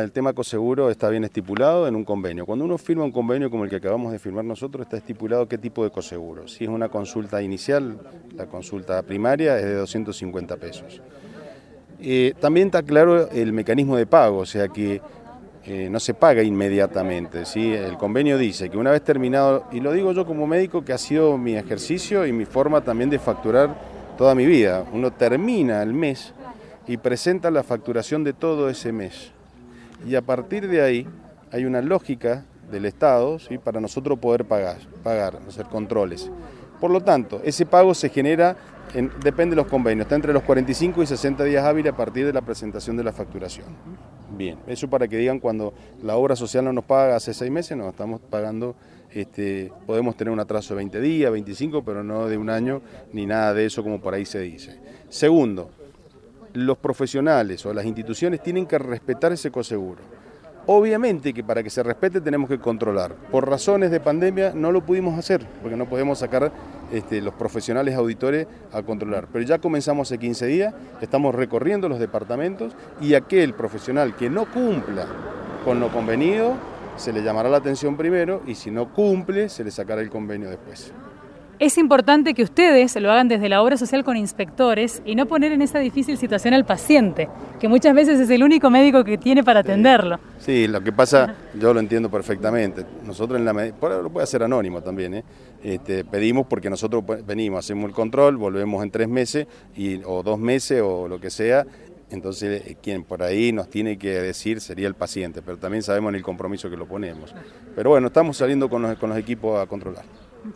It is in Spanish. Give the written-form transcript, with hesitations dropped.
el tema coseguro está bien estipulado en un convenio. Cuando uno firma un convenio como el que acabamos de firmar nosotros, está estipulado qué tipo de coseguro. Si es una consulta inicial, la consulta primaria es de 250 pesos. También está claro el mecanismo de pago, o sea que no se paga inmediatamente, ¿sí? El convenio dice que una vez terminado, y lo digo yo como médico que ha sido mi ejercicio y mi forma también de facturar toda mi vida, uno termina el mes y presenta la facturación de todo ese mes. Y a partir de ahí hay una lógica del Estado, ¿sí? Para nosotros poder pagar, hacer controles. Por lo tanto, ese pago se genera, depende de los convenios, está entre los 45 y 60 días hábiles a partir de la presentación de la facturación. Bien, eso para que digan cuando la obra social no nos paga hace 6 meses, nos estamos pagando, podemos tener un atraso de 20 días, 25, pero no de un año, ni nada de eso como por ahí se dice. Segundo, los profesionales o las instituciones tienen que respetar ese coseguro. Obviamente que para que se respete tenemos que controlar. Por razones de pandemia no lo pudimos hacer, porque no podemos sacar los profesionales auditores a controlar. Pero ya comenzamos hace 15 días, estamos recorriendo los departamentos y aquel profesional que no cumpla con lo convenido, se le llamará la atención primero y si no cumple, se le sacará el convenio después. Es importante que ustedes lo hagan desde la obra social con inspectores y no poner en esa difícil situación al paciente, que muchas veces es el único médico que tiene para atenderlo. Sí, lo que pasa, yo lo entiendo perfectamente. Nosotros lo puede hacer anónimo también, pedimos porque nosotros venimos, hacemos el control, volvemos en 3 meses o 2 meses o lo que sea. Entonces, quien por ahí nos tiene que decir sería el paciente, pero también sabemos en el compromiso que lo ponemos. Pero bueno, estamos saliendo con los equipos a controlar.